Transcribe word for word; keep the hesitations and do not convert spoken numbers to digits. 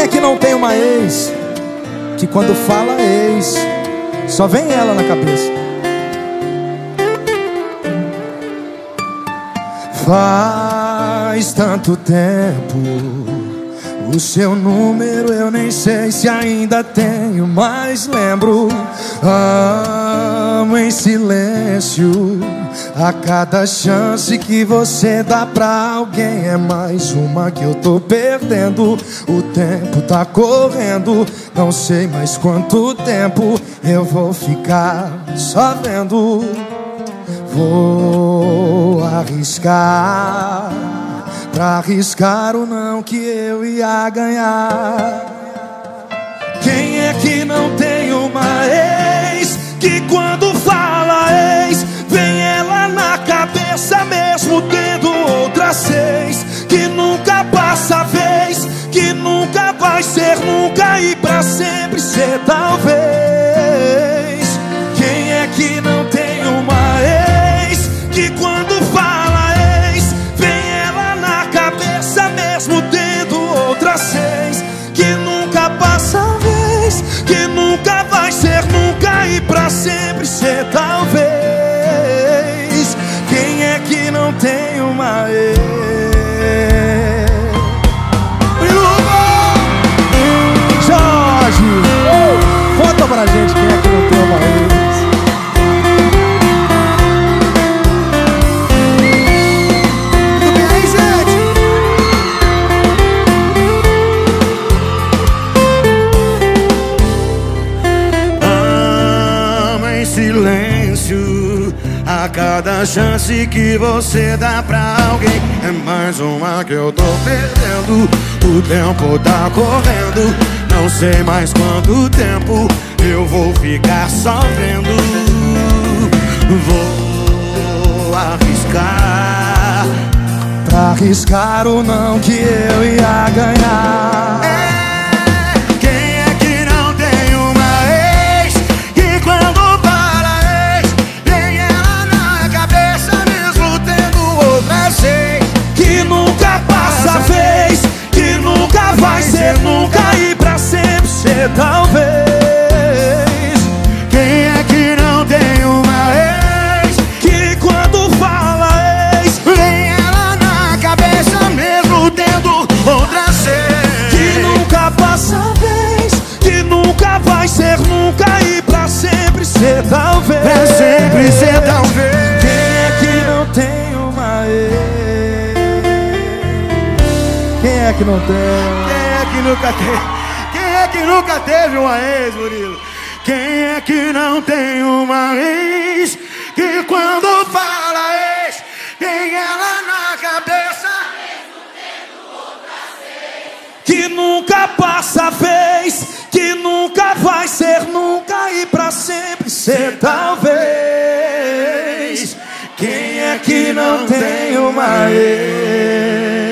que não tem uma ex que quando fala ex só vem ela na cabeça? Faz tanto tempo, o seu número eu nem sei se ainda tenho, mas lembro. Amo em silêncio, a cada chance que você dá pra alguém é mais uma que eu tô perdendo. O tempo tá correndo, não sei mais quanto tempo eu vou ficar só vendo. Vou arriscar, pra arriscar o não que eu ia ganhar. Quem é que não tem uma ex que quando fala ex vem ela na cabeça mesmo tendo outras seis? Que nunca passa a vez, que nunca vai ser nunca e pra sempre ser talvez. Quem é que não tem uma ex que quando fala ex vem ela na cabeça mesmo tendo outras seis? Que nunca passa a vez, que nunca vai ser nunca e pra sempre ser talvez. Quem é que não tem uma ex? Jorge, uh, conta pra gente quem é que não tem uma ex. Silêncio, a cada chance que você dá pra alguém é mais uma que eu tô perdendo. O tempo tá correndo, não sei mais quanto tempo eu vou ficar só vendo. Vou arriscar, pra arriscar o não que eu ia ganhar. Nunca e pra sempre ser talvez. Quem é que não tem uma ex que quando fala ex vem ela na cabeça mesmo tendo outra seis? Que nunca passa a vez, que nunca vai ser nunca e pra sempre ser talvez. Pra sempre ser talvez. Quem é que não tem uma ex? Quem é que não tem? Que nunca teve, quem é que nunca teve uma ex, Murilo? Quem é que não tem uma ex que quando fala ex tem ela na cabeça mesmo tendo outra seis? Que nunca passa a vez, que nunca vai ser nunca e pra sempre ser talvez. Quem é que não tem uma ex?